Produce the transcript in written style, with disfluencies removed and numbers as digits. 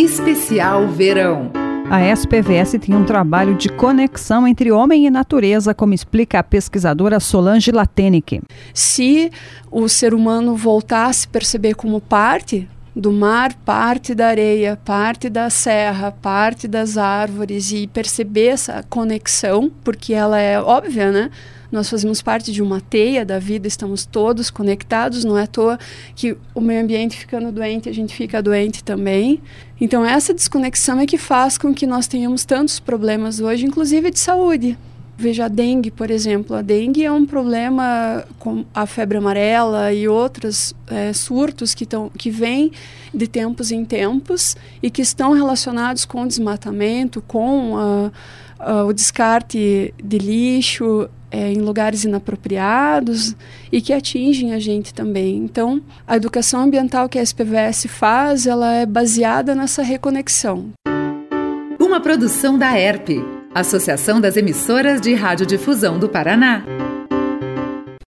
Especial Verão. A SPVS tem um trabalho de conexão entre homem e natureza, como explica a pesquisadora Solange Latenic. Se o ser humano voltar a se perceber como parte do mar, parte da areia, parte da serra, parte das árvores e perceber essa conexão, porque ela é óbvia, né? Nós fazemos parte de uma teia da vida, estamos todos conectados, não é à toa que o meio ambiente ficando doente, a gente fica doente também. Então essa desconexão é que faz com que nós tenhamos tantos problemas hoje, inclusive de saúde. Veja a dengue, por exemplo. A dengue é um problema com a febre amarela e outros surtos que vêm de tempos em tempos e que estão relacionados com o desmatamento, com o descarte de lixo em lugares inapropriados e que atingem a gente também. Então, a educação ambiental que a SPVS faz, ela é baseada nessa reconexão. Uma produção da ERP, Associação das Emissoras de Radiodifusão do Paraná.